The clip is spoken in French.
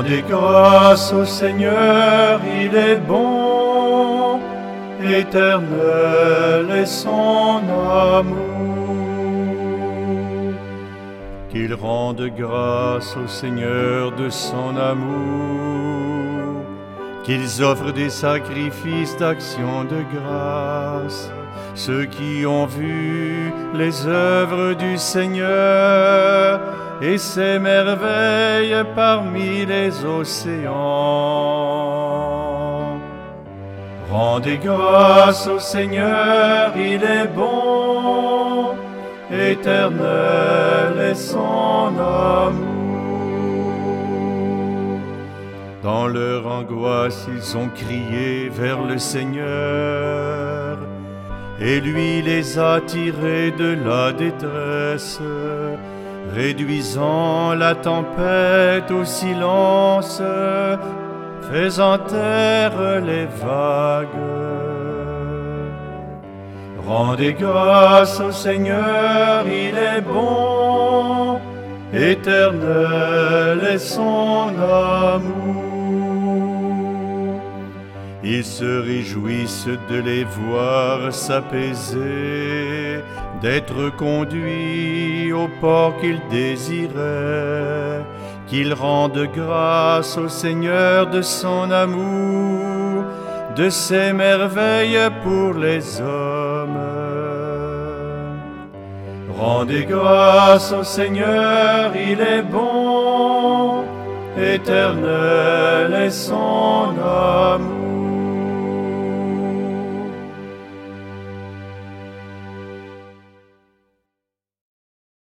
Rendez grâce au Seigneur, il est bon, éternel est son amour. Qu'ils rendent grâce au Seigneur de son amour, qu'ils offrent des sacrifices d'action de grâce, ceux qui ont vu les œuvres du Seigneur et ses merveilles parmi les océans. Rendez grâce au Seigneur, il est bon, éternel est son amour. Dans leur angoisse, ils ont crié vers le Seigneur, et lui les a tirés de la détresse, réduisant la tempête au silence, faisant taire les vagues. Rendez grâce au Seigneur, il est bon, éternel est son amour. Ils se réjouissent de les voir s'apaiser, d'être conduits au port qu'ils désiraient, qu'ils rendent grâce au Seigneur de son amour, de ses merveilles pour les hommes. Rendez grâce au Seigneur, il est bon, éternel est son amour.